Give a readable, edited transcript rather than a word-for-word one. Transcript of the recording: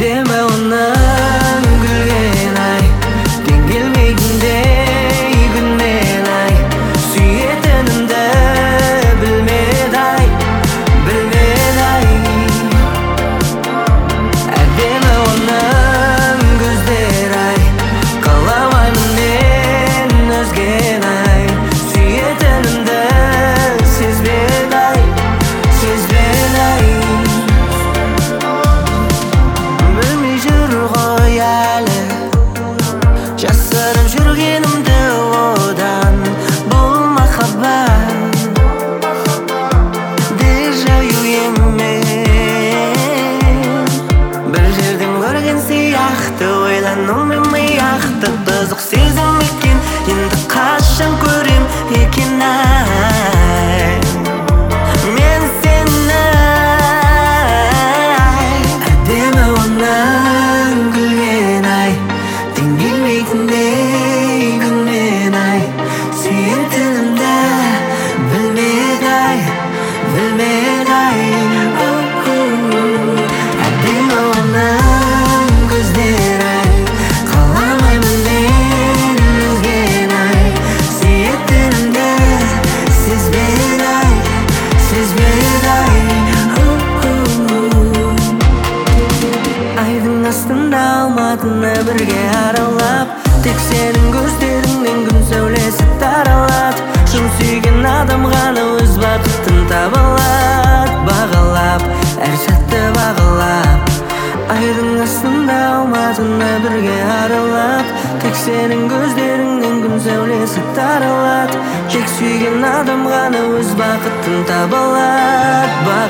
Әдемі оның күлген ай, тең келмейтіндей күнмен ай, сүйетінімді білмеді ай, білмеді ай. Әдемі оның көздер ай, қаламаймын мен өзген ай, сүйетінімді сезбеді ай, сезбеді ай. Білмей жүр ғой әлі жасырып жүргенімді одан, бұл махаббат дежавю емес. Бір жерден көрген сияқты ойланумен мияқты, қызық сезім екен, енді қашан көрем екен ай мен сені. Әдемі оның күлген ай, тең келмейтіндей күнмен ай, сүйетінімді білмеді ай, білмеді ай. Әдемі оның көздер ай, қаламаймын мен өзген ай, сүйетінімді сезбеді ай, сезбеді ай. Айдың астында алматыны бірге аралап, тек сенің көздеріңнен күн сәулесі таралады. Шын сүйген адам ғана өз бақытын таба алады, бағалап, әр сәтті бағалап. Айдың астында алматыны бірге аралап, тек сенің көздеріңнен күн сәулесі таралады. Тек сүйген адам ғана өз бақытын таба алады,